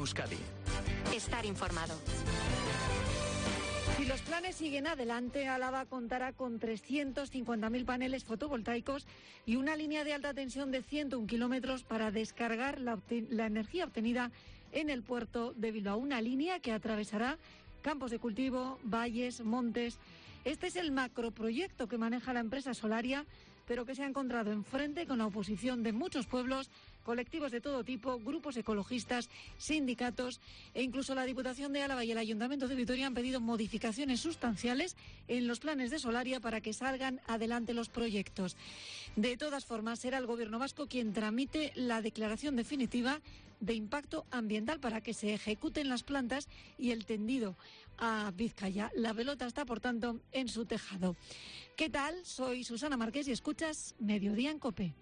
Euskadi. Estar informado. Si los planes siguen adelante, Álava contará con 350.000 paneles fotovoltaicos y una línea de alta tensión de 101 kilómetros para descargar la energía obtenida en el puerto de Bilbao. Una línea que atravesará campos de cultivo, valles, montes. Este es el macroproyecto que maneja la empresa Solaria, pero que se ha encontrado enfrente con la oposición de muchos pueblos, colectivos de todo tipo, grupos ecologistas, sindicatos e incluso la Diputación de Álava y el Ayuntamiento de Vitoria han pedido modificaciones sustanciales en los planes de Solaria para que salgan adelante los proyectos. De todas formas, será el Gobierno vasco quien tramite la declaración definitiva de impacto ambiental para que se ejecuten las plantas y el tendido a Vizcaya. La pelota está, por tanto, en su tejado. ¿Qué tal? Soy Susana Márquez y escuchas Mediodía en COPE.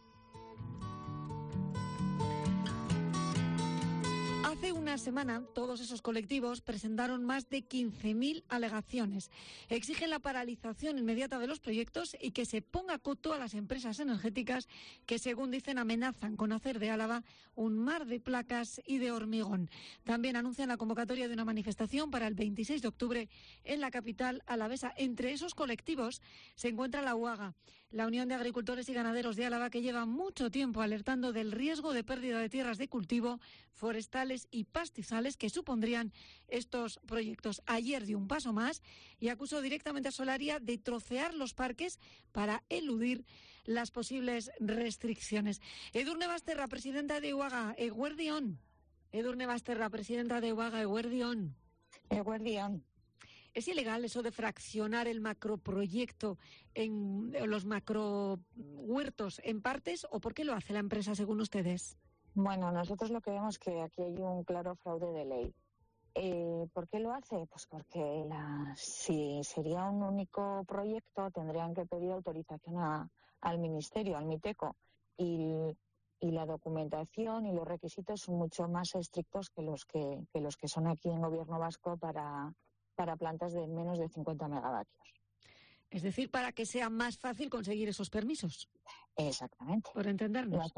Hace una semana, todos esos colectivos presentaron más de 15.000 alegaciones. Exigen la paralización inmediata de los proyectos y que se ponga coto a las empresas energéticas que, según dicen, amenazan con hacer de Álava un mar de placas y de hormigón. También anuncian la convocatoria de una manifestación para el 26 de octubre en la capital alavesa. Entre esos colectivos se encuentra la UAGA, la Unión de Agricultores y Ganaderos de Álava, que lleva mucho tiempo alertando del riesgo de pérdida de tierras de cultivo, forestales y pastizales que supondrían estos proyectos. Ayer dio un paso más y acusó directamente a Solaria de trocear los parques para eludir las posibles restricciones. Edurne Basterra, presidenta de UAGA, eguerdión. Edurne Basterra, presidenta de UAGA, eguerdión. Eguerdión. ¿Es ilegal eso de fraccionar el macroproyecto en los macrohuertos en partes o por qué lo hace la empresa según ustedes? Bueno, nosotros lo que vemos es que aquí hay un claro fraude de ley. ¿Por qué lo hace? Pues porque si sería un único proyecto tendrían que pedir autorización al Ministerio, al MITECO, y la documentación y los requisitos son mucho más estrictos que los que son aquí en Gobierno vasco para plantas de menos de 50 megavatios. Es decir, para que sea más fácil conseguir esos permisos. Exactamente. Por entendernos.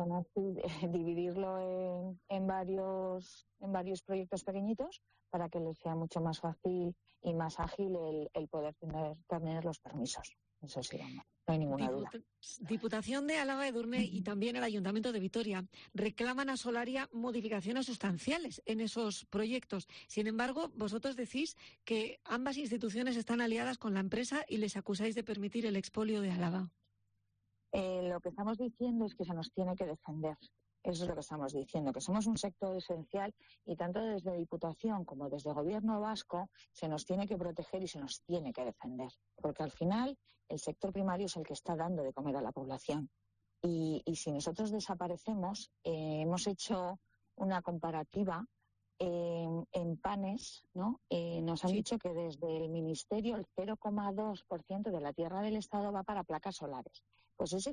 Dividirlo en varios proyectos pequeñitos para que les sea mucho más fácil y más ágil el poder tener los permisos. Eso sí, no hay ninguna duda. Diputación de Álava, Edurne, y también el Ayuntamiento de Vitoria reclaman a Solaria modificaciones sustanciales en esos proyectos. Sin embargo, vosotros decís que ambas instituciones están aliadas con la empresa y les acusáis de permitir el expolio de Álava. Lo que estamos diciendo es que se nos tiene que defender. Eso es lo que estamos diciendo, que somos un sector esencial y tanto desde Diputación como desde Gobierno vasco se nos tiene que proteger y se nos tiene que defender. Porque al final el sector primario es el que está dando de comer a la población. Y si nosotros desaparecemos, hemos hecho una comparativa en panes, ¿no? Nos han dicho que desde el Ministerio el 0,2% de la tierra del Estado va para placas solares. Pues ese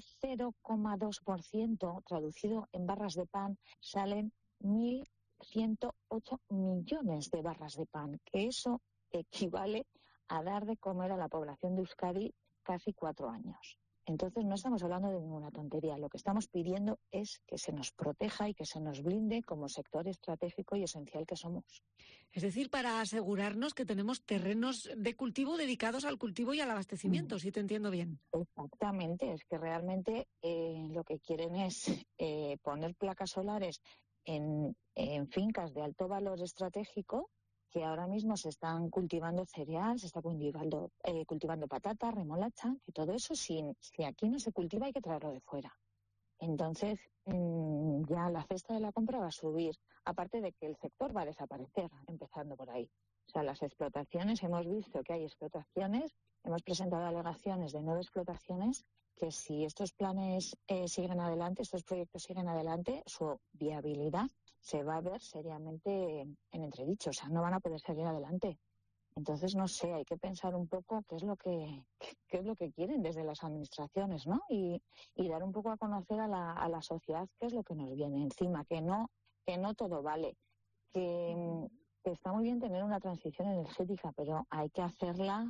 0,2% traducido en barras de pan salen 1.108 millones de barras de pan, que eso equivale a dar de comer a la población de Euskadi casi 4 años. Entonces no estamos hablando de ninguna tontería. Lo que estamos pidiendo es que se nos proteja y que se nos blinde como sector estratégico y esencial que somos. Es decir, para asegurarnos que tenemos terrenos de cultivo dedicados al cultivo y al abastecimiento, si te entiendo bien. Exactamente, es que realmente lo que quieren es poner placas solares en fincas de alto valor estratégico, que ahora mismo se están cultivando cereal, se está cultivando patata, remolacha, que todo eso si aquí no se cultiva hay que traerlo de fuera. Entonces ya la cesta de la compra va a subir, aparte de que el sector va a desaparecer, empezando por ahí. O sea, las explotaciones, hemos visto que hay explotaciones, hemos presentado alegaciones de 9 explotaciones, que si estos planes siguen adelante, estos proyectos siguen adelante, su viabilidad se va a ver seriamente en entredicho, o sea, no van a poder seguir adelante. Entonces, no sé, hay que pensar un poco qué es lo que quieren desde las administraciones, ¿no? Y dar un poco a conocer a la sociedad qué es lo que nos viene encima, que no todo vale, que está muy bien tener una transición energética, pero hay que hacerla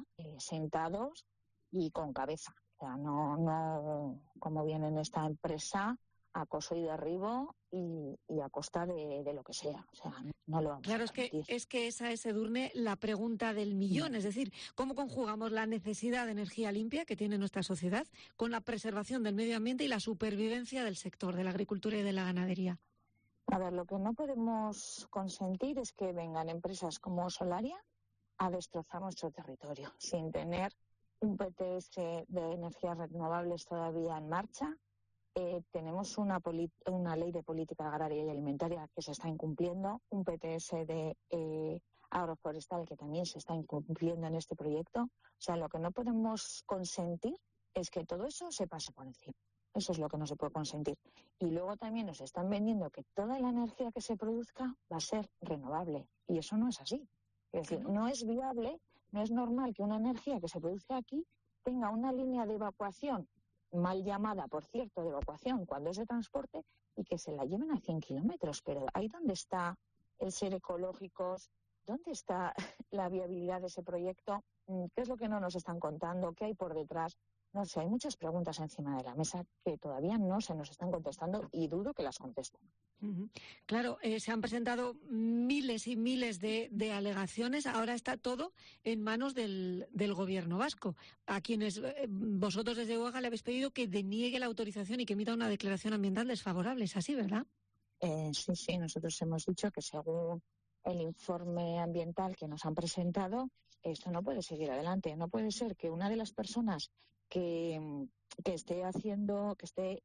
sentados y con cabeza. O sea, no como viene en esta empresa acoso y derribo y a costa de lo que sea. O sea, no lo vamos Claro, a permitir. es que esa es, Edurne, la pregunta del millón. Es decir, ¿cómo conjugamos la necesidad de energía limpia que tiene nuestra sociedad con la preservación del medio ambiente y la supervivencia del sector de la agricultura y de la ganadería? A ver, lo que no podemos consentir es que vengan empresas como Solaria a destrozar nuestro territorio sin tener un PTS de energías renovables todavía en marcha. Tenemos una ley de política agraria y alimentaria que se está incumpliendo, un PTS de agroforestal que también se está incumpliendo en este proyecto. O sea, lo que no podemos consentir es que todo eso se pase por encima. Eso es lo que no se puede consentir. Y luego también nos están vendiendo que toda la energía que se produzca va a ser renovable. Y eso no es así. Es decir, no es viable, no es normal que una energía que se produce aquí tenga una línea de evacuación, mal llamada, por cierto, de evacuación cuando es de transporte, y que se la lleven a 100 kilómetros. Pero ahí dónde está el ser ecológicos, dónde está la viabilidad de ese proyecto, qué es lo que no nos están contando, qué hay por detrás. No sé, hay muchas preguntas encima de la mesa que todavía no se nos están contestando y dudo que las contesten. Claro, se han presentado miles y miles de alegaciones. Ahora está todo en manos del gobierno vasco, a quienes vosotros desde UAGA le habéis pedido que deniegue la autorización y que emita una declaración ambiental desfavorable. Es así, ¿verdad? Sí, nosotros hemos dicho que según el informe ambiental que nos han presentado, esto no puede seguir adelante. No puede ser que una de las personas que esté haciendo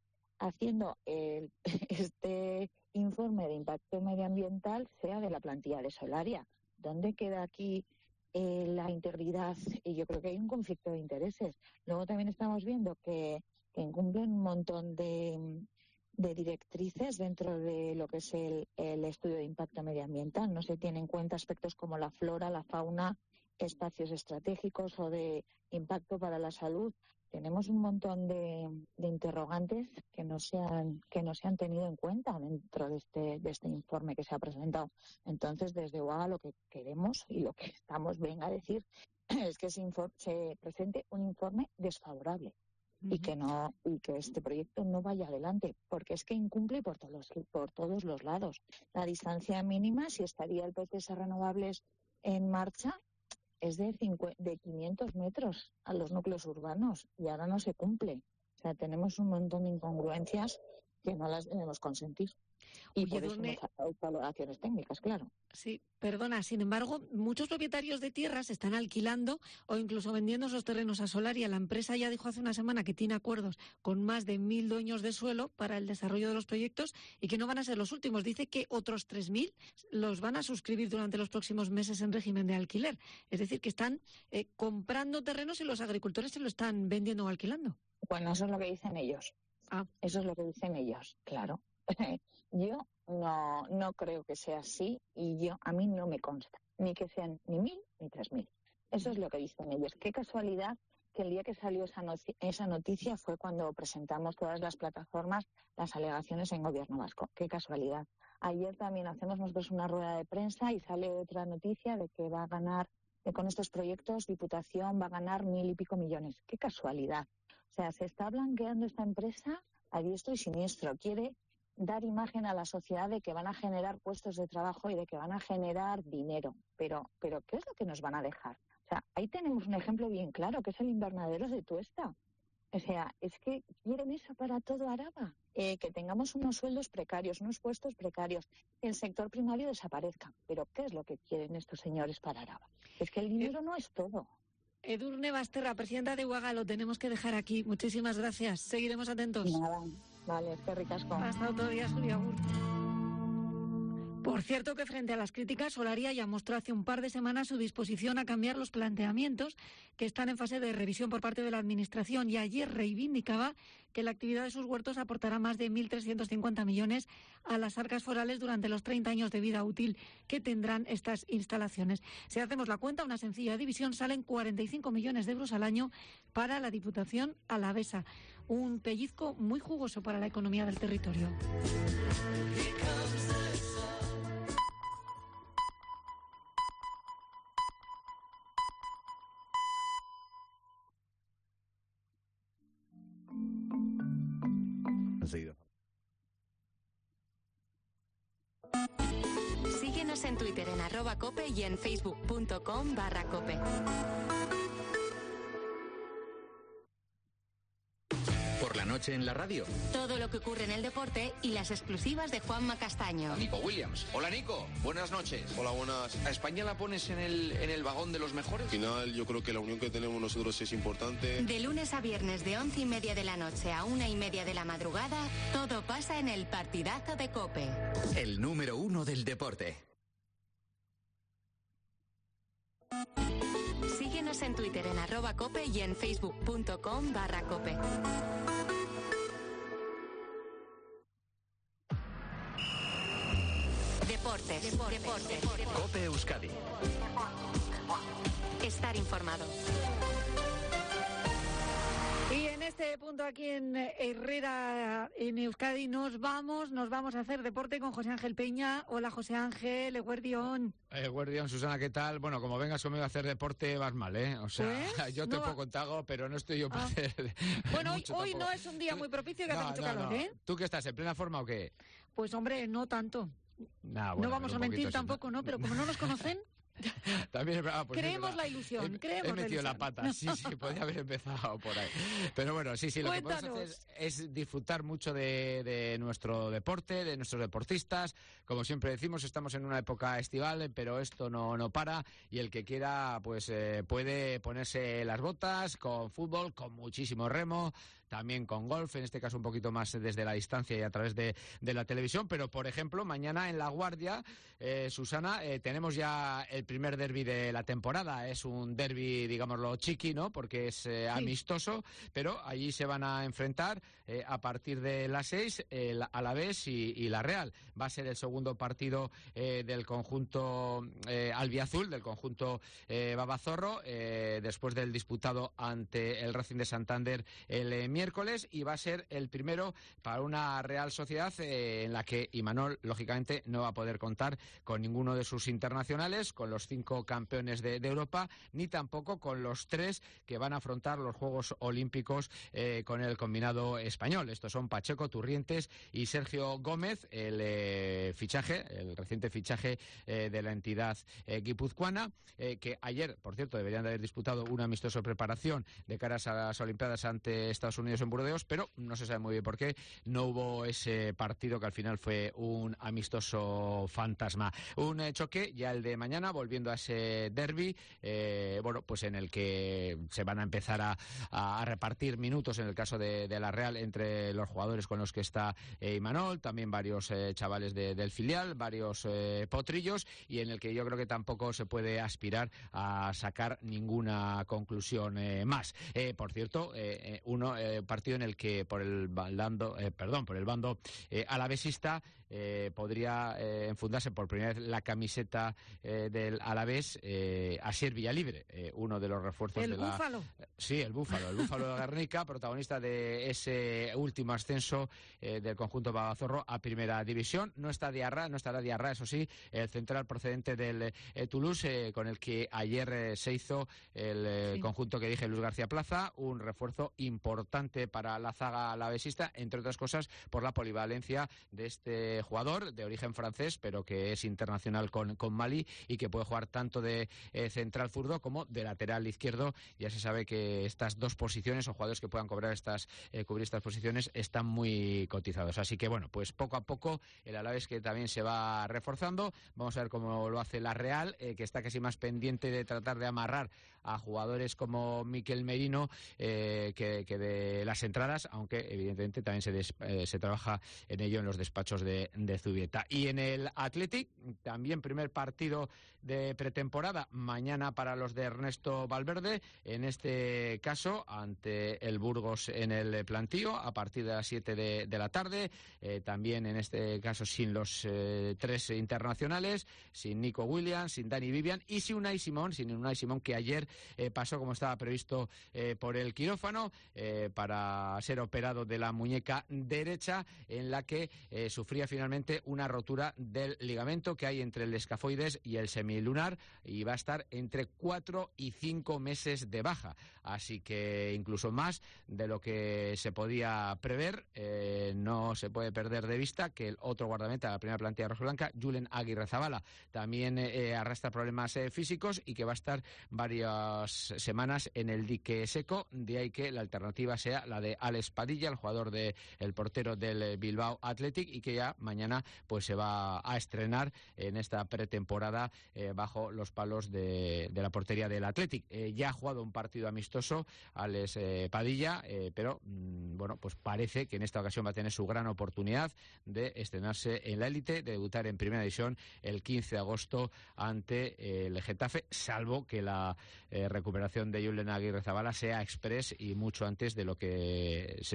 este informe de impacto medioambiental sea de la plantilla de Solaria. ¿Dónde queda aquí la integridad? Y yo creo que hay un conflicto de intereses. Luego también estamos viendo que incumplen un montón de directrices dentro de lo que es el estudio de impacto medioambiental. No se tienen en cuenta aspectos como la flora, la fauna, espacios estratégicos o de impacto para la salud. Tenemos un montón de interrogantes que no se han tenido en cuenta dentro de este informe que se ha presentado. Entonces, desde UAGA lo que queremos y lo que estamos venga a decir es que se presente un informe desfavorable y que este proyecto no vaya adelante, porque es que incumple por todos los lados. La distancia mínima, si estaría el PTS renovables en marcha, es de 500 metros a los núcleos urbanos y ahora no se cumple. O sea, tenemos un montón de incongruencias que no las debemos consentir. Y por eso hemos sacado valoraciones técnicas, claro. Sí, perdona. Sin embargo, muchos propietarios de tierras están alquilando o incluso vendiendo esos terrenos a Solaria. La empresa ya dijo hace una semana que tiene acuerdos con más de 1.000 dueños de suelo para el desarrollo de los proyectos y que no van a ser los últimos. Dice que otros 3.000 los van a suscribir durante los próximos meses en régimen de alquiler. Es decir, que están comprando terrenos y los agricultores se lo están vendiendo o alquilando. Bueno, eso es lo que dicen ellos. Eso es lo que dicen ellos, claro. Yo no creo que sea así y a mí no me consta ni que sean ni 1.000 ni 3.000. Eso es lo que dicen ellos. Qué casualidad que el día que salió esa noticia fue cuando presentamos todas las plataformas las alegaciones en Gobierno Vasco. Qué casualidad. Ayer también hacemos nosotros una rueda de prensa y sale otra noticia de que va a ganar, que con estos proyectos Diputación va a ganar 1.000 y pico millones. Qué casualidad. O sea, se está blanqueando esta empresa a diestro y siniestro. Quiere dar imagen a la sociedad de que van a generar puestos de trabajo y de que van a generar dinero. Pero ¿qué es lo que nos van a dejar? O sea, ahí tenemos un ejemplo bien claro, que es el invernadero de Tuesta. O sea, es que quieren eso para todo Araba. Que tengamos unos sueldos precarios, unos puestos precarios, que el sector primario desaparezca. Pero ¿qué es lo que quieren estos señores para Araba? Es que el dinero no es todo. Edurne Basterra, presidenta de UAGA, lo tenemos que dejar aquí. Muchísimas gracias. Seguiremos atentos. Nada, vale, qué ricasco. Hasta otro día, Julia. Por cierto que frente a las críticas, Solaria ya mostró hace un par de semanas su disposición a cambiar los planteamientos que están en fase de revisión por parte de la Administración y ayer reivindicaba que la actividad de sus huertos aportará más de 1.350 millones a las arcas forales durante los 30 años de vida útil que tendrán estas instalaciones. Si hacemos la cuenta, una sencilla división, salen 45 millones de euros al año para la Diputación alavesa. Un pellizco muy jugoso para la economía del territorio. Enseguida. Síguenos en Twitter en @cope y en facebook.com/cope. Por la noche en la radio. Todo lo que ocurre en el deporte y las exclusivas de Juanma Castaño. Nico Williams. Hola, Nico. Buenas noches. Hola, buenas. ¿A España la pones en el vagón de los mejores? Al final, yo creo que la unión que tenemos nosotros es importante. De lunes a viernes de 11:30 de la noche a 1:30 de la madrugada, todo pasa en el partidazo de COPE. El número 1 del deporte. Síguenos en Twitter en @cope y en facebook.com/cope. Deportes. COPE Euskadi. Estar informado. Y en este punto aquí en Herrera, en Euskadi, nos vamos a hacer deporte con José Ángel Peña. Hola, José Ángel, Eguerdión. Eguerdión, Susana, ¿qué tal? Bueno, como vengas conmigo a hacer deporte vas mal, ¿eh? O sea, ¿Pues? yo te puedo contar algo, pero no estoy yo para hacer Bueno, mucho hoy tampoco. no es un día muy propicio que hace mucho calor, ¿eh? ¿Tú qué estás, en plena forma o qué? Pues hombre, no tanto. Nah, No vamos pero a un mentir poquito, tampoco, ¿no? Pero como no nos conocen, También, pues creemos sí, la ilusión, he metido la pata, sí, podía haber empezado por ahí. Pero bueno, sí, lo que podemos hacer es disfrutar mucho de nuestro deporte, de nuestros deportistas. Como siempre decimos, estamos en una época estival, pero esto no para, y el que quiera pues puede ponerse las botas con fútbol, con muchísimo remo, también con golf, en este caso un poquito más desde la distancia y a través de la televisión. Pero, por ejemplo, mañana en La Guardia, Susana, tenemos ya el primer derbi de la temporada. Es un derbi, digámoslo, chiqui, ¿no? Porque es amistoso, pero allí se van a enfrentar a partir de las 6 el Alavés y la Real. Va a ser el segundo partido del conjunto albiazul, del conjunto babazorro, después del disputado ante el Racing de Santander el miércoles, y va a ser el primero para una Real Sociedad en la que Imanol, lógicamente, no va a poder contar con ninguno de sus internacionales, con los 5 campeones de Europa, ni tampoco con los 3 que van a afrontar los Juegos Olímpicos con el combinado español. Estos son Pacheco, Turrientes y Sergio Gómez, el reciente fichaje de la entidad guipuzcoana, que ayer, por cierto, deberían de haber disputado un amistoso de preparación de caras a las Olimpiadas ante Estados Unidos en Burdeos, pero no se sabe muy bien por qué no hubo ese partido, que al final fue un amistoso fantasma. Un choque, ya el de mañana, volviendo a ese derbi, pues en el que se van a empezar a repartir minutos, en el caso de la Real, entre los jugadores con los que está Imanol, también varios chavales del filial, varios potrillos, y en el que yo creo que tampoco se puede aspirar a sacar ninguna conclusión más. Por cierto, partido en el que por el bando alavesista podría enfundarse por primera vez la camiseta del Alavés Asier Villalibre, uno de los refuerzos el Búfalo. Sí, el Búfalo de Guernica, protagonista de ese último ascenso del conjunto babazorro a Primera División. No estará Diarra, eso sí, el central procedente del Toulouse, con el que ayer se hizo el conjunto que dije, Luis García Plaza, un refuerzo importante para la zaga alavesista, entre otras cosas por la polivalencia de este jugador de origen francés, pero que es internacional con Mali, y que puede jugar tanto de central zurdo como de lateral izquierdo. Ya se sabe que estas dos posiciones, o jugadores que puedan cubrir estas posiciones, están muy cotizados. Así que bueno, pues poco a poco el Alavés, que también se va reforzando. Vamos a ver cómo lo hace la Real, que está casi más pendiente de tratar de amarrar a jugadores como Miquel Merino que de las entradas, aunque evidentemente también se trabaja en ello en los despachos de Zubieta. Y en el Athletic, también primer partido de pretemporada mañana para los de Ernesto Valverde, en este caso ante el Burgos en el Plantío a partir de las 7 de la tarde, también en este caso sin los 3 internacionales, sin Nico Williams, sin Dani Vivian y sin Unai Simón, que ayer pasó, como estaba previsto, por el quirófano para ser operado de la muñeca derecha, en la que sufría finalmente una rotura del ligamento que hay entre el escafoides y el semilunar, y va a estar entre 4 y 5 meses de baja. Así que incluso más de lo que se podía prever. No se puede perder de vista que el otro guardameta de la primera plantilla rojiblanca, Julen Aguirrezabala, también arrastra problemas físicos y que va a estar varias semanas en el dique seco. De ahí que la alternativa sea la de Alex Padilla, el jugador el portero del Bilbao Athletic, y que ya mañana pues se va a estrenar en esta pretemporada bajo los palos de la portería del Athletic. Ya ha jugado un partido amistoso Alex Padilla, pero bueno, pues parece que en esta ocasión va a tener su gran oportunidad de estrenarse en la élite, de debutar en Primera División el 15 de agosto ante el Getafe, salvo que la recuperación de Julen Aguirrezabala sea express y mucho antes de lo que se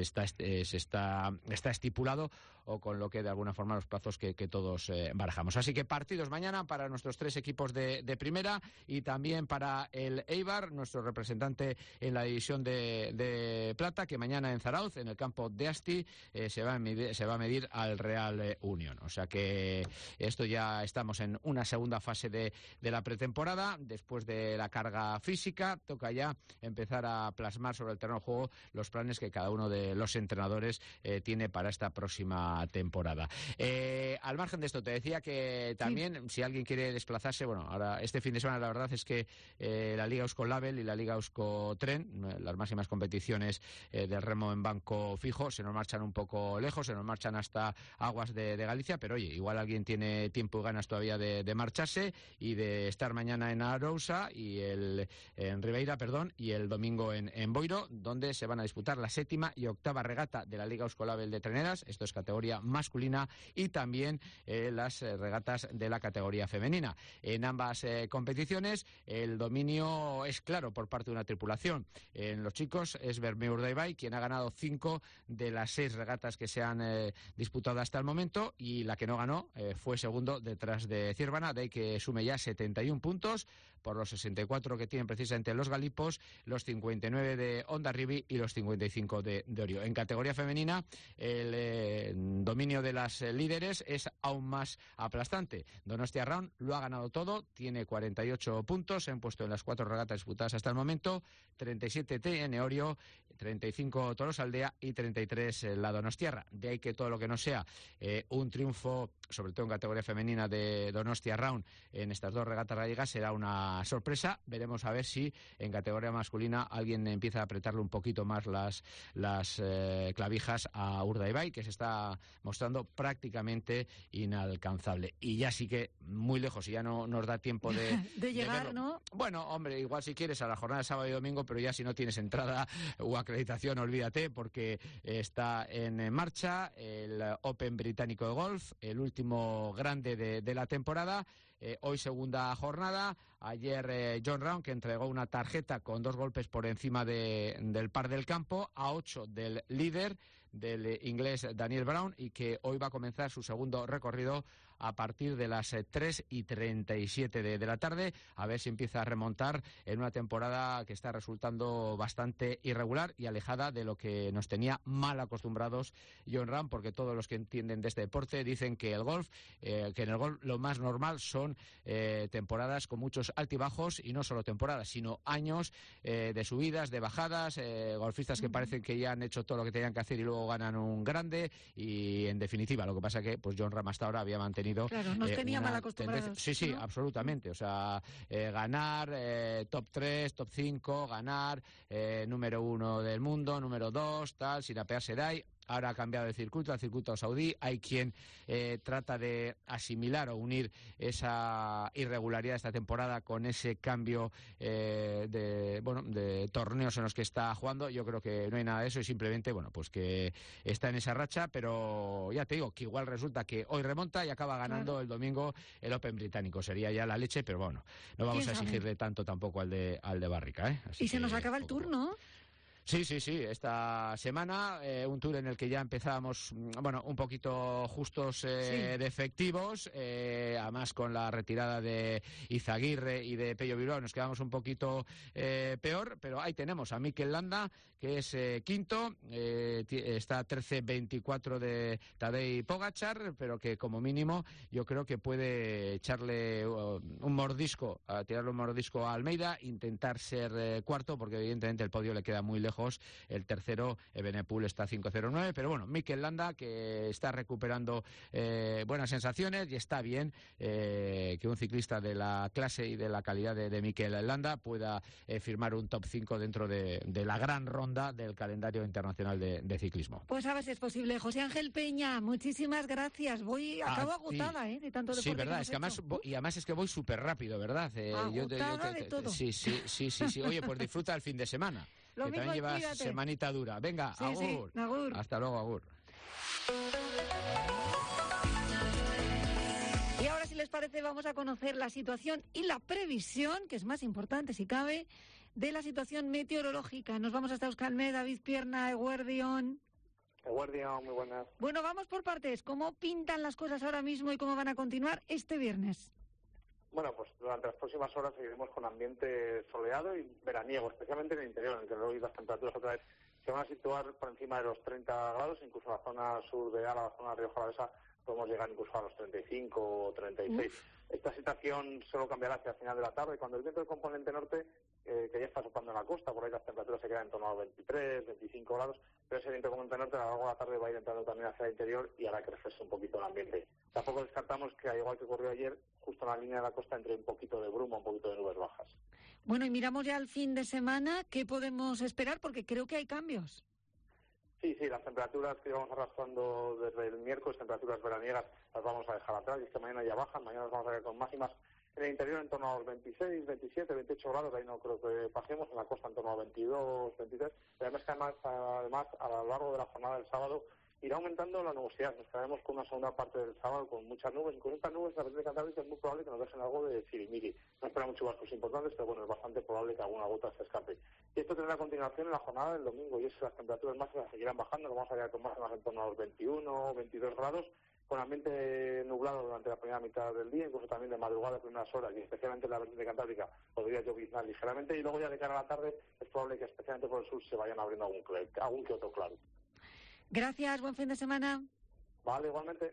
está estipulado, o con lo que de alguna forma los plazos que todos barajamos. Así que partidos mañana para nuestros 3 equipos de primera, y también para el Eibar, nuestro representante en la división de plata, que mañana en Zarauz, en el campo de Asti, se va a medir al Real Unión. O sea que esto ya estamos en una segunda fase de la pretemporada. Después de la carga física, toca ya empezar a plasmar sobre el terreno de juego los planes que cada uno de los entrenadores tiene para esta próxima temporada. Al margen de esto, te decía que también, si alguien quiere desplazarse, bueno, ahora este fin de semana la verdad es que la Liga Euskol-Label y la Liga Euskotren, las máximas competiciones del remo en banco fijo, se nos marchan un poco lejos, se nos marchan hasta aguas de Galicia, pero oye, igual alguien tiene tiempo y ganas todavía de marcharse y de estar mañana en Arousa y en Ribeira, y el domingo en Boiro, donde se van a disputar la 7ª y 8ª regata de la Liga Euskol-Label de treneras. Esto es categoría masculina, y también las regatas de la categoría femenina. En ambas competiciones el dominio es claro por parte de una tripulación. En los chicos es Bermeo Urdaibai quien ha ganado 5 de las 6 regatas que se han disputado hasta el momento, y la que no ganó fue segundo detrás de Ciervana, de ahí que sume ya 71 puntos por los 64 que tienen precisamente los galipos, los 59 de Hondarribi y los 55 de Orio. En categoría femenina el dominio de las líderes es aún más aplastante. Donostia Round lo ha ganado todo, tiene 48 puntos, se han puesto en las 4 regatas disputadas hasta el momento, 37 TN Orio, 35 Tolosaldea y 33 la Donostiarra. De ahí que todo lo que no sea un triunfo, sobre todo en categoría femenina, de Donostia Round en estas 2 regatas gallegas será una sorpresa. Veremos a ver si en categoría masculina alguien empieza a apretarle un poquito más las clavijas a Urdaibai, que se está mostrando prácticamente inalcanzable. Y ya sí que muy lejos, y ya no nos da tiempo de llegar, ¿no? Bueno, hombre, igual si quieres a la jornada de sábado y domingo, pero ya si no tienes entrada o acreditación, olvídate, porque está en marcha el Open británico de golf, el último grande de la temporada. Hoy segunda jornada. Ayer John Round, que entregó una tarjeta con 2 golpes por encima del par del campo a 8 del líder, del inglés Daniel Brown, y que hoy va a comenzar su segundo recorrido a partir de las 3:37 de la tarde, a ver si empieza a remontar en una temporada que está resultando bastante irregular y alejada de lo que nos tenía mal acostumbrados John Ram, porque todos los que entienden de este deporte dicen que que en el golf lo más normal son temporadas con muchos altibajos, y no solo temporadas, sino años de subidas, de bajadas, golfistas que parecen que ya han hecho todo lo que tenían que hacer y luego ganan un grande, y en definitiva lo que pasa que pues John Ram hasta ahora había mantenido. Claro, nos tenía mal acostumbrados. Sí, ¿no? Absolutamente. O sea, ganar top 3, top 5, ganar número 1 del mundo, número 2, tal, sin apearse de ahí. Ahora ha cambiado de circuito al circuito saudí. Hay quien trata de asimilar o unir esa irregularidad de esta temporada con ese cambio de torneos en los que está jugando. Yo creo que no hay nada de eso, y simplemente pues que está en esa racha, pero ya te digo que igual resulta que hoy remonta y acaba ganando el domingo el Open británico. Sería ya la leche, pero bueno, no vamos a exigirle tanto tampoco al de Barrica, ¿eh? Y se nos acaba el turno. Sí, esta semana un tour en el que ya empezábamos, un poquito justos de efectivos, además con la retirada de Izaguirre y de Pello Bilbao nos quedamos un poquito peor, pero ahí tenemos a Mikel Landa, que es quinto, está 13-24 de Tadej Pogačar, pero que como mínimo yo creo que puede echarle un mordisco, tirarle un mordisco a Almeida, intentar ser cuarto, porque evidentemente el podio le queda muy lejos. El tercero, Evenepoel, está 5.09, pero bueno, Mikel Landa, que está recuperando buenas sensaciones, y está bien que un ciclista de la clase y de la calidad de Mikel Landa pueda firmar un top 5 dentro de la gran ronda del calendario internacional de ciclismo. Pues a ver si es posible. José Ángel Peña, muchísimas gracias. Acabo agotada, de tanto deporte. Sí, verdad, es que además es que voy súper rápido, ¿verdad? Agotada de todo. Sí. Oye, pues disfruta el fin de semana. Lo que mismo, también llevas cuídate. Semanita dura. Venga, Sí, agur. sí, agur. Hasta luego, agur. Y ahora, si les parece, vamos a conocer la situación y la previsión, que es más importante, si cabe, de la situación meteorológica. Nos vamos hasta Euskalmet, David Pierna, Eguerdión. Eguerdión, muy buenas. Bueno, vamos por partes. ¿Cómo pintan las cosas ahora mismo y cómo van a continuar este viernes? Bueno, pues durante las próximas horas seguiremos con ambiente soleado y veraniego, especialmente en el interior, en el que hoy las temperaturas otra vez se van a situar por encima de los 30 grados, incluso en la zona sur de Álava, la zona de Rioja Alavesa, podemos llegar incluso a los 35 o 36. Esta situación solo cambiará hacia el final de la tarde, cuando el viento del componente norte, que ya está soplando en la costa, por ahí las temperaturas se quedan en torno a los 23, 25 grados, pero ese viento del componente norte a lo largo de la tarde va a ir entrando también hacia el interior y hará que refresque un poquito el ambiente. Tampoco descartamos que, al igual que ocurrió ayer, justo en la línea de la costa entre un poquito de bruma, un poquito de nubes bajas. Bueno, y miramos ya el fin de semana, ¿qué podemos esperar? Porque creo que hay cambios. Sí, las temperaturas que vamos arrastrando desde el miércoles, temperaturas veraniegas, las vamos a dejar atrás, y es que mañana ya bajan, mañana nos vamos a ver con máximas en el interior en torno a los 26, 27, 28 grados, ahí no creo que pasemos, en la costa en torno a 22, 23, y además que además a lo largo de la jornada del sábado irá aumentando la nubosidad, nos quedaremos con una segunda parte del sábado con muchas nubes, y con estas nubes la Vertiente Cantábrica es muy probable que nos dejen algo de sirimiri. No esperan muchos chubascos importantes, pero bueno, es bastante probable que alguna gota se escape. Y esto tendrá continuación en la jornada del domingo, y es que las temperaturas máximas seguirán bajando, nos vamos a quedar con máximas en torno a los 21, 22 grados, con ambiente nublado durante la primera mitad del día, incluso también de madrugada, primeras horas, y especialmente en la Vertiente Cantábrica podría lloviznar ligeramente, y luego ya de cara a la tarde es probable que especialmente por el sur se vayan abriendo algún que otro claro. Gracias, buen fin de semana. Vale, igualmente.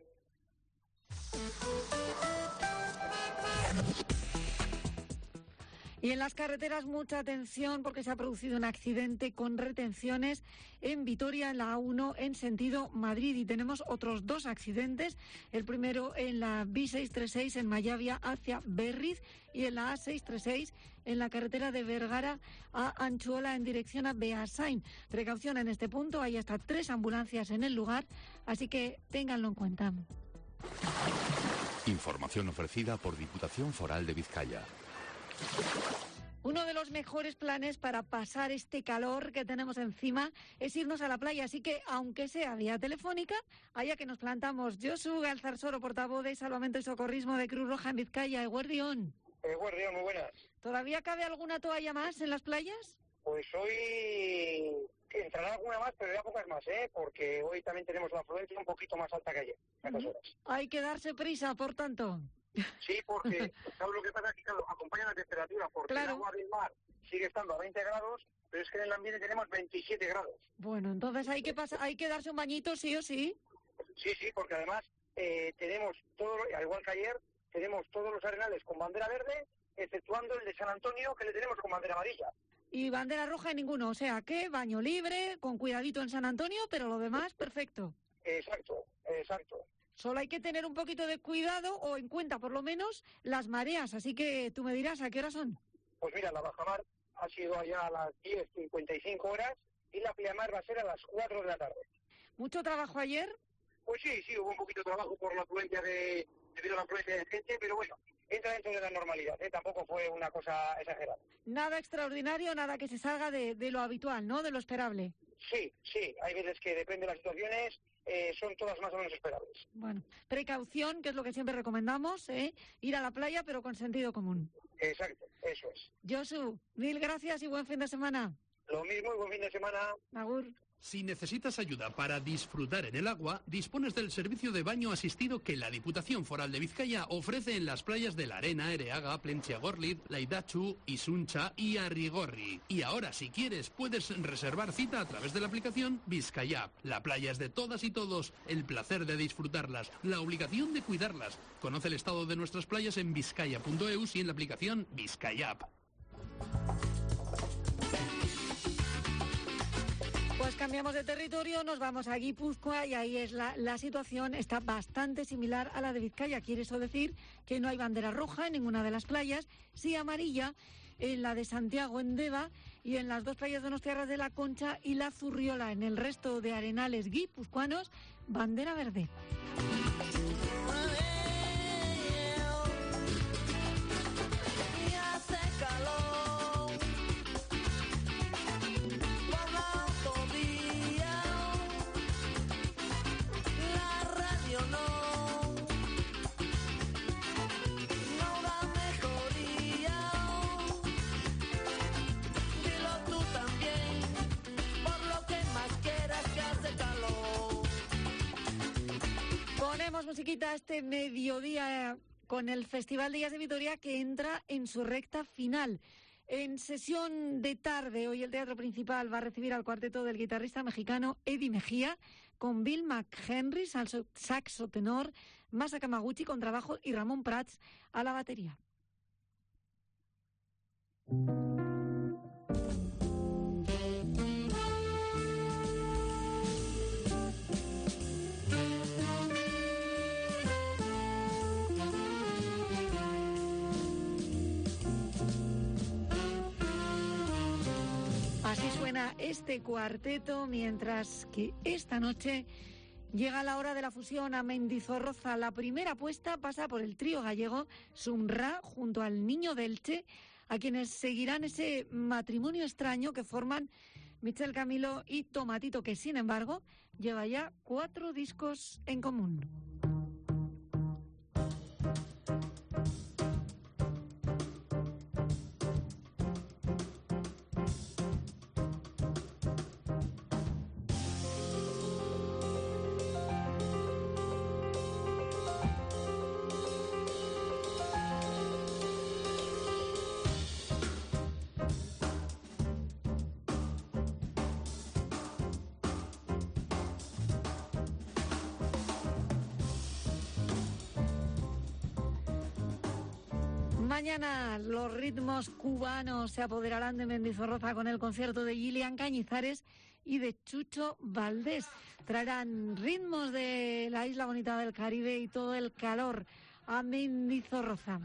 Y en las carreteras mucha atención porque se ha producido un accidente con retenciones en Vitoria, en la A1, en sentido Madrid. Y tenemos otros dos accidentes. El primero en la B636 en Mayavia hacia Berriz y en la A636 en la carretera de Vergara a Anchuola en dirección a Beasain. Precaución en este punto, hay hasta 3 ambulancias en el lugar, así que ténganlo en cuenta. Información ofrecida por Diputación Foral de Vizcaya. Uno de los mejores planes para pasar este calor que tenemos encima es irnos a la playa, así que aunque sea vía telefónica, allá que nos plantamos. Josu Galzarsoro, portavoz de Salvamento y Socorrismo de Cruz Roja en Vizcaya. Eguerdión. Eguerdión, muy buenas. ¿Todavía cabe alguna toalla más en las playas? Pues hoy entrará alguna más, pero ya pocas más, porque hoy también tenemos la afluencia un poquito más alta que ayer, a estas horas. Hay que darse prisa, por tanto. Sí, porque ¿sabes lo que pasa? Que claro, acompaña la temperatura, porque el agua del mar sigue estando a 20 grados, pero es que en el ambiente tenemos 27 grados. Bueno, entonces hay que darse un bañito sí o sí. Sí, porque además tenemos todo, al igual que ayer, tenemos todos los arenales con bandera verde, exceptuando el de San Antonio, que le tenemos con bandera amarilla. Y bandera roja en ninguno, o sea que baño libre, con cuidadito en San Antonio, pero lo demás perfecto. Exacto. Solo hay que tener un poquito de cuidado o en cuenta por lo menos las mareas, así que tú me dirás, ¿a qué horas son? Pues mira, la bajamar ha sido allá a las 10:55 horas y la pleamar va a ser a las 4 de la tarde. ¿Mucho trabajo ayer? Pues sí, hubo un poquito de trabajo por la afluencia debido a la afluencia de gente, pero bueno, entra dentro de la normalidad, tampoco fue una cosa exagerada. Nada extraordinario, nada que se salga de lo habitual, ¿no?, de lo esperable. Sí, hay veces que depende de las situaciones, son todas más o menos esperables. Bueno, precaución, que es lo que siempre recomendamos, ir a la playa pero con sentido común. Exacto, eso es. Josu, mil gracias y buen fin de semana. Lo mismo y buen fin de semana. Agur. Si necesitas ayuda para disfrutar en el agua, dispones del servicio de baño asistido que la Diputación Foral de Vizcaya ofrece en las playas de La Arena, Ereaga, Plentziagorlitz, Laidatxu, Isuncha y Arrigorri. Y ahora, si quieres, puedes reservar cita a través de la aplicación Vizcaya. La playa es de todas y todos, el placer de disfrutarlas, la obligación de cuidarlas. Conoce el estado de nuestras playas en vizcaya.eus y en la aplicación Vizcaya. Pues cambiamos de territorio, nos vamos a Guipúzcoa y ahí es la situación está bastante similar a la de Vizcaya. Quiere eso decir que no hay bandera roja en ninguna de las playas, sí amarilla en la de Santiago en Deva y en las dos playas de Donostiarras de la Concha y la Zurriola. En el resto de arenales guipuzcoanos, bandera verde. Ponemos musiquita este mediodía con el Festival de Jazz de Vitoria que entra en su recta final. En sesión de tarde, hoy el Teatro Principal va a recibir al cuarteto del guitarrista mexicano Eddie Mejía, con Bill McHenry, saxo tenor, Masa Kamaguchi con trabajo y Ramón Prats a la batería. Así suena este cuarteto, mientras que esta noche llega la hora de la fusión a Mendizorroza. La primera apuesta pasa por el trío gallego Sumra junto al Niño de Elche, a quienes seguirán ese matrimonio extraño que forman Michel Camilo y Tomatito, que sin embargo lleva ya 4 discos en común. Mañana los ritmos cubanos se apoderarán de Mendizorroza con el concierto de Gillian Cañizares y de Chucho Valdés. Traerán ritmos de la isla bonita del Caribe y todo el calor a Mendizorroza.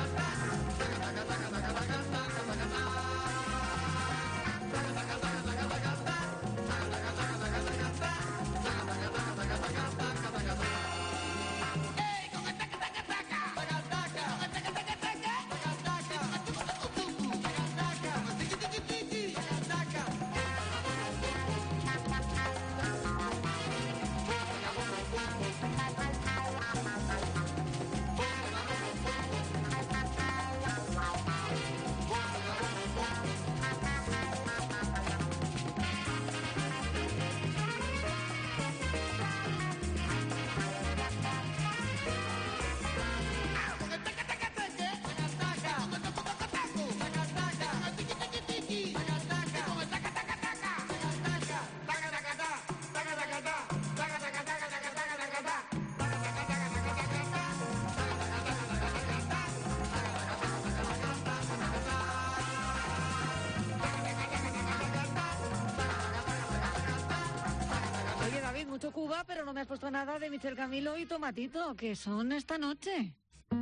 Mucho Cuba, pero no me has puesto nada de Michel Camilo y Tomatito, que son esta noche.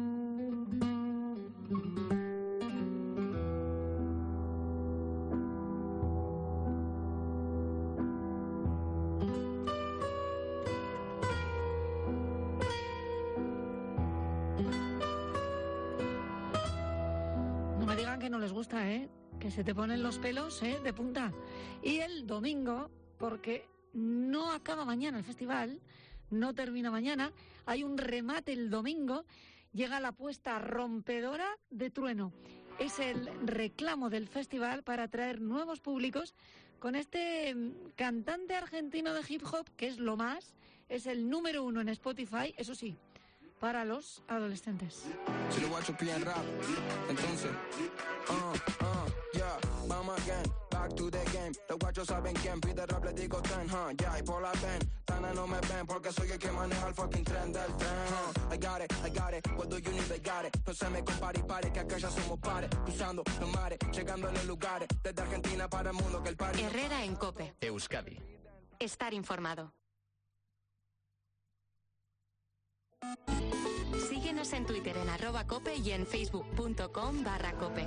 No me digan que no les gusta, que se te ponen los pelos, de punta. Y el domingo, porque no acaba mañana el festival, no termina mañana, hay un remate el domingo, llega la apuesta rompedora de Trueno. Es el reclamo del festival para atraer nuevos públicos con este cantante argentino de hip hop, que es lo más, es el número 1 en Spotify, eso sí, para los adolescentes. Si lo guachos piden rap, entonces, ya, vamos again, back to the game. Los guachos saben quién pide rap, les digo ten, ya, y por la ven, Tana no me ven, porque soy el que maneja el fucking tren del tren, I got it, what do you need, I got it. No se me compare y pare, que acá ya somos pares, cruzando los mares, llegando en los lugares, desde Argentina para el mundo, que el party. Herrera en COPE. Euskadi. Estar informado. Síguenos en Twitter en @cope y en facebook.com/cope.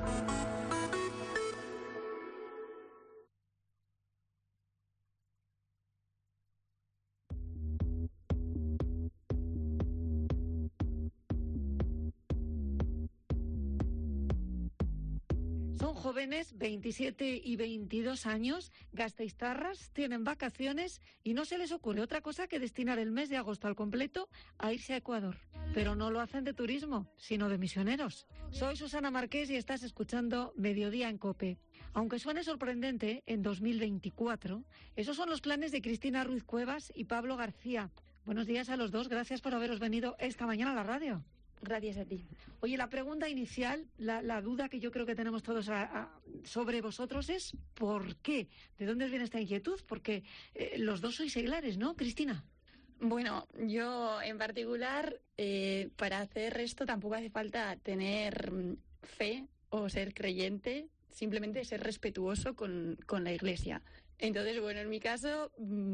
Son jóvenes, 27 y 22 años, gasteiztarras, tienen vacaciones y no se les ocurre otra cosa que destinar el mes de agosto al completo a irse a Ecuador. Pero no lo hacen de turismo, sino de misioneros. Soy Susana Marqués y estás escuchando Mediodía en COPE. Aunque suene sorprendente, en 2024, esos son los planes de Cristina Ruiz Cuevas y Pablo García. Buenos días a los dos, gracias por haberos venido esta mañana a la radio. Gracias a ti. Oye, la pregunta inicial, la duda que yo creo que tenemos todos sobre vosotros es ¿por qué? ¿De dónde os viene esta inquietud? Porque los dos sois seglares, ¿no, Cristina? Bueno, yo en particular, para hacer esto tampoco hace falta tener fe o ser creyente, simplemente ser respetuoso con la Iglesia. Entonces, bueno, en mi caso,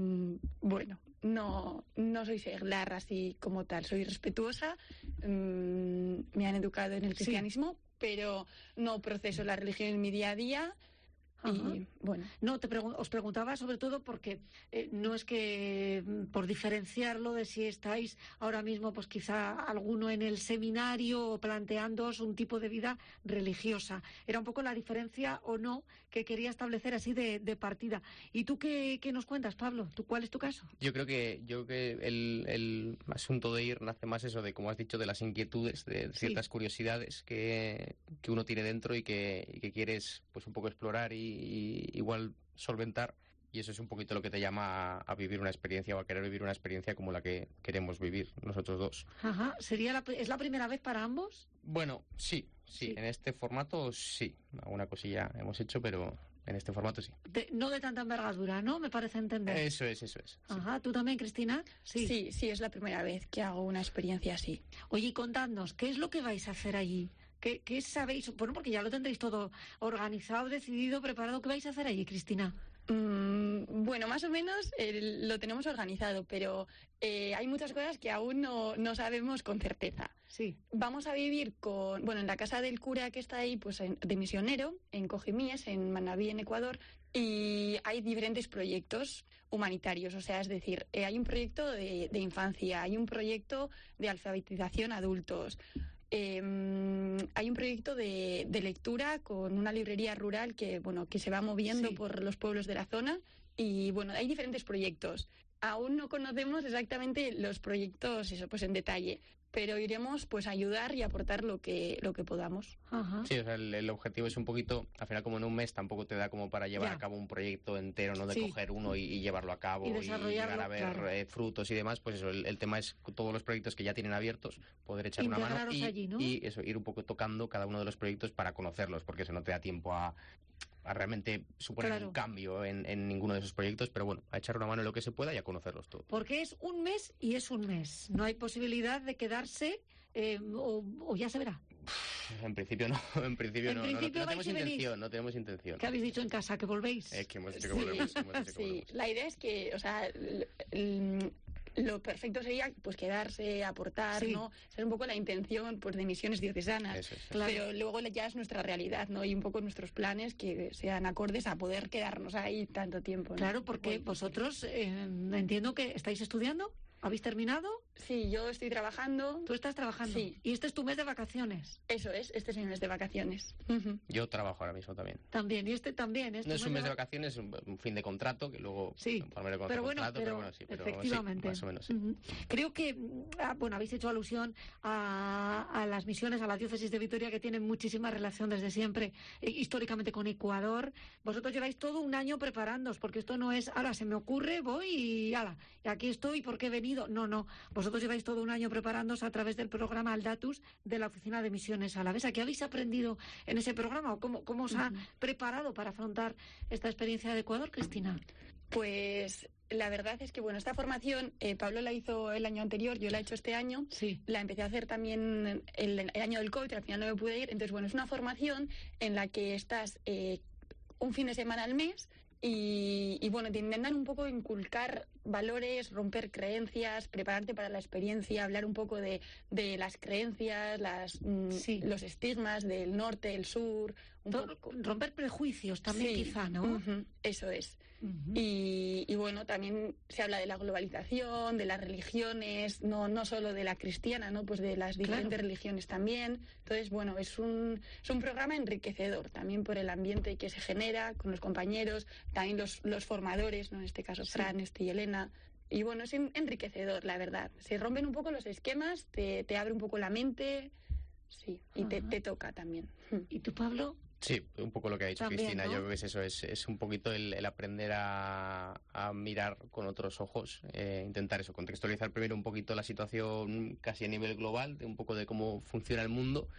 no soy seglar así como tal, soy respetuosa, me han educado en el cristianismo, sí, pero no proceso la religión en mi día a día. Y bueno, no os preguntaba sobre todo porque no es que por diferenciarlo de si estáis ahora mismo pues quizá alguno en el seminario o planteándoos un tipo de vida religiosa, era un poco la diferencia o no que quería establecer así de partida. ¿Y tú qué nos cuentas, Pablo? ¿Cuál es tu caso? Yo creo que el asunto de ir nace más eso de, como has dicho, de las inquietudes, de ciertas curiosidades que uno tiene dentro y que quieres pues un poco explorar y igual solventar, y eso es un poquito lo que te llama a vivir una experiencia o a querer vivir una experiencia como la que queremos vivir nosotros dos. Ajá, ¿es la primera vez para ambos? Bueno, sí, en este formato sí, alguna cosilla hemos hecho, pero en este formato sí. No de tanta envergadura, ¿no? Me parece entender. Eso es. Ajá, sí. ¿Tú también, Cristina? Sí, es la primera vez que hago una experiencia así. Oye, contadnos, ¿qué es lo que vais a hacer allí? ¿Qué sabéis? Bueno, porque ya lo tendréis todo organizado, decidido, preparado. ¿Qué vais a hacer allí, Cristina? Bueno, más o menos lo tenemos organizado, pero hay muchas cosas que aún no sabemos con certeza. Sí. Vamos a vivir en la casa del cura que está ahí, pues de misionero, en Cojimíes, en Manabí, en Ecuador, y hay diferentes proyectos humanitarios, o sea, es decir, hay un proyecto de infancia, hay un proyecto de alfabetización adultos. Hay un proyecto de lectura con una librería rural que se va moviendo por los pueblos de la zona y hay diferentes proyectos. Aún no conocemos exactamente los proyectos en detalle, pero iremos pues a ayudar y aportar lo que podamos. Ajá. Sí, o sea, el objetivo es un poquito, al final como en un mes tampoco te da como para llevar a cabo un proyecto entero, ¿no? De coger uno y llevarlo a cabo y llegar a ver frutos y demás, pues eso, el tema es todos los proyectos que ya tienen abiertos, poder echar una mano allí, ¿no? Y eso, ir un poco tocando cada uno de los proyectos para conocerlos, porque eso no te da tiempo a realmente suponer un cambio en ninguno de esos proyectos, pero bueno, a echar una mano en lo que se pueda y a conocerlos todos. Porque es un mes y es un mes. No hay posibilidad de quedarse o ya se verá. En principio no, no tenemos intención. ¿Qué habéis dicho en casa? ¿Que volvéis? Que hemos dicho que volvemos. La idea es que, lo perfecto sería pues quedarse, aportar, ¿no? Ser un poco la intención pues de misiones diocesanas. Eso. Claro. Pero luego ya es nuestra realidad, ¿no? Y un poco nuestros planes que sean acordes a poder quedarnos ahí tanto tiempo, ¿no? Claro, porque vosotros entiendo que estáis estudiando. ¿Habéis terminado? Sí, yo estoy trabajando. ¿Tú estás trabajando? Sí. ¿Y este es tu mes de vacaciones? Eso es, este es mi mes de vacaciones. Yo trabajo ahora mismo también. También, y este también. No es un mes de vacaciones, es un fin de contrato, que luego... Sí, pero bueno, efectivamente. Sí, más o menos, sí. Creo que, habéis hecho alusión a las misiones, a la diócesis de Vitoria, que tienen muchísima relación desde siempre, históricamente, con Ecuador. Vosotros lleváis todo un año preparándoos, porque esto no es, ahora se me ocurre, voy y aquí estoy, ¿por qué he venido? No. Vosotros lleváis todo un año preparándoos a través del programa Aldatus de la Oficina de Misiones Alavesa. ¿Qué habéis aprendido en ese programa o cómo os ha preparado para afrontar esta experiencia de Ecuador, Cristina? Pues la verdad es que, esta formación, Pablo la hizo el año anterior, yo la he hecho este año. Sí. La empecé a hacer también el año del COVID, al final no me pude ir. Entonces, es una formación en la que estás un fin de semana al mes y te intentan un poco inculcar valores, romper creencias, prepararte para la experiencia, hablar un poco de las creencias, los estigmas del norte, el sur... Romper prejuicios también, sí, quizá, ¿no? Eso es. Y también se habla de la globalización, de las religiones, no solo de la cristiana, ¿no? Pues de las diferentes religiones también. Entonces, es un programa enriquecedor también por el ambiente que se genera con los compañeros, también los formadores, ¿no? En este caso, Fran, y Elena. Y es enriquecedor, la verdad. Se rompen un poco los esquemas, te abre un poco la mente, sí, y te toca también. ¿Y tú, Pablo? Sí, un poco lo que ha dicho también, Cristina, ¿no? Yo creo que es eso, es un poquito el aprender a mirar con otros ojos, intentar eso, contextualizar primero un poquito la situación casi a nivel global, de un poco de cómo funciona el mundo,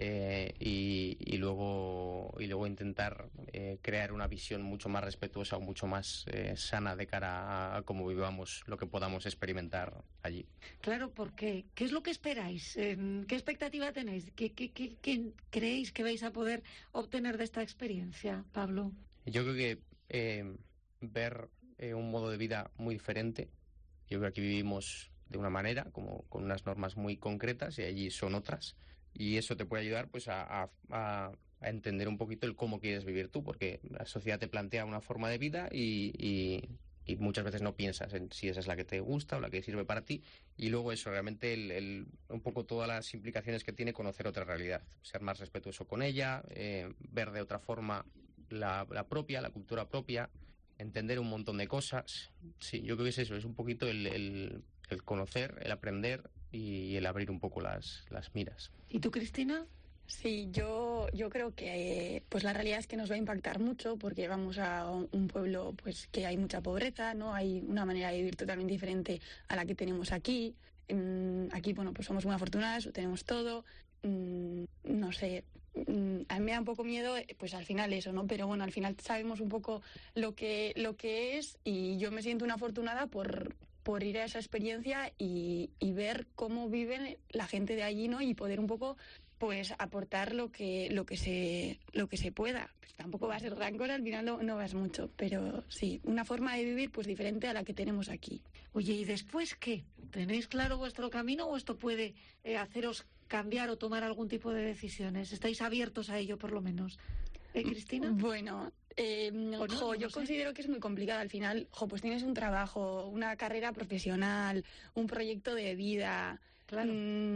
y luego intentar crear una visión mucho más respetuosa o mucho más sana de cara a cómo vivamos lo que podamos experimentar allí. Claro, porque ¿qué es lo que esperáis? ¿Qué expectativa tenéis? ¿Qué creéis que vais a poder obtener de esta experiencia, Pablo? Yo creo que ver un modo de vida muy diferente. Yo creo que aquí vivimos de una manera, como con unas normas muy concretas, y allí son otras. Y eso te puede ayudar pues a entender un poquito el cómo quieres vivir tú, porque la sociedad te plantea una forma de vida y muchas veces no piensas en si esa es la que te gusta o la que sirve para ti. Y luego eso, realmente un poco todas las implicaciones que tiene conocer otra realidad, ser más respetuoso con ella, ver de otra forma la propia, la cultura propia, entender un montón de cosas. Sí, yo creo que es eso, es un poquito el conocer, el aprender y el abrir un poco las miras. ¿Y tú, Cristina? Sí, yo creo que la realidad es que nos va a impactar mucho porque vamos a un pueblo pues que hay mucha pobreza, ¿no? Hay una manera de vivir totalmente diferente a la que tenemos aquí. Aquí, pues somos muy afortunadas, lo tenemos todo. No sé, a mí me da un poco miedo, pues al final eso, ¿no? Pero al final sabemos un poco lo que es y yo me siento una afortunada por ir a esa experiencia y ver cómo vive la gente de allí, ¿no? Y poder un poco pues aportar lo que se pueda. Pues tampoco va a ser gran cosa, al final no vas mucho, pero sí, una forma de vivir pues diferente a la que tenemos aquí. Oye, ¿y después qué? ¿Tenéis claro vuestro camino o esto puede haceros cambiar o tomar algún tipo de decisiones? ¿Estáis abiertos a ello, por lo menos? ¿Cristina? Bueno, yo considero que es muy complicado. Al final, pues tienes un trabajo, una carrera profesional, un proyecto de vida. Claro.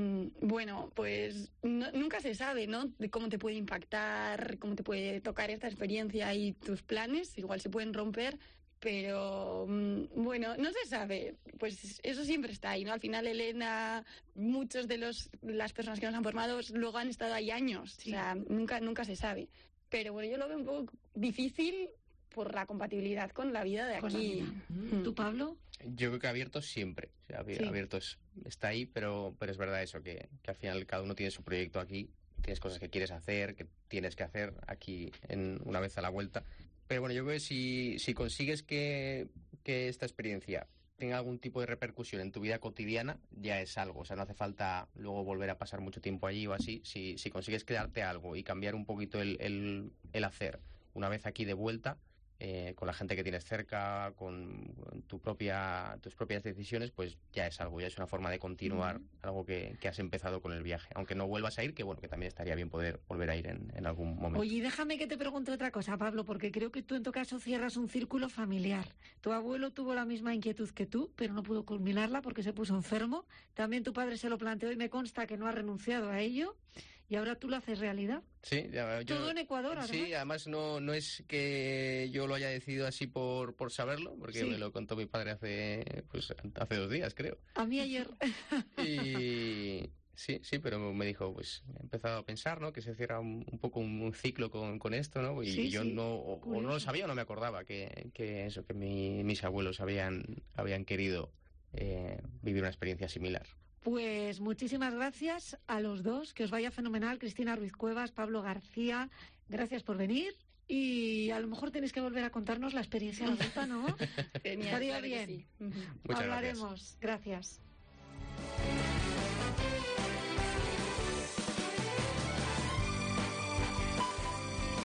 Pues nunca se sabe, ¿no? De cómo te puede impactar, cómo te puede tocar esta experiencia y tus planes. Igual se pueden romper, pero no se sabe. Pues eso siempre está ahí, ¿no? Al final, Elena, muchos de las personas que nos han formado luego han estado ahí años. Sí. O sea, nunca se sabe. Pero yo lo veo un poco difícil por la compatibilidad con la vida de aquí. ¿Tú, Pablo? Yo creo que abierto siempre. O sea, abierto está ahí, pero es verdad eso, que al final cada uno tiene su proyecto aquí. Tienes cosas que quieres hacer, que tienes que hacer aquí una vez a la vuelta. Pero yo creo que si consigues que esta experiencia tenga algún tipo de repercusión en tu vida cotidiana, ya es algo. O sea, no hace falta luego volver a pasar mucho tiempo allí o así. Si consigues quedarte algo y cambiar un poquito el hacer una vez aquí de vuelta, con la gente que tienes cerca, con tus propias decisiones, pues ya es una forma de continuar algo que has empezado con el viaje. Aunque no vuelvas a ir, que también estaría bien poder volver a ir en algún momento. Oye, déjame que te pregunte otra cosa, Pablo, porque creo que tú en tu caso cierras un círculo familiar. Tu abuelo tuvo la misma inquietud que tú, pero no pudo culminarla porque se puso enfermo. También tu padre se lo planteó y me consta que no ha renunciado a ello. Y ahora tú lo haces realidad. Sí, todo en Ecuador, además. Sí, además no es que yo lo haya decidido así por saberlo, porque me lo contó mi padre hace 2 días, creo. A mí ayer. Y sí, pero me dijo, pues he empezado a pensar, ¿no? Que se cierra un poco un ciclo con esto, ¿no? Y yo no lo sabía o no me acordaba que mis abuelos habían querido vivir una experiencia similar. Pues muchísimas gracias a los dos, que os vaya fenomenal. Cristina Ruiz Cuevas, Pablo García, gracias por venir. Y a lo mejor tenéis que volver a contarnos la experiencia de la ruta, ¿no? Genial, estaría claro bien. Sí. Hablaremos. Gracias.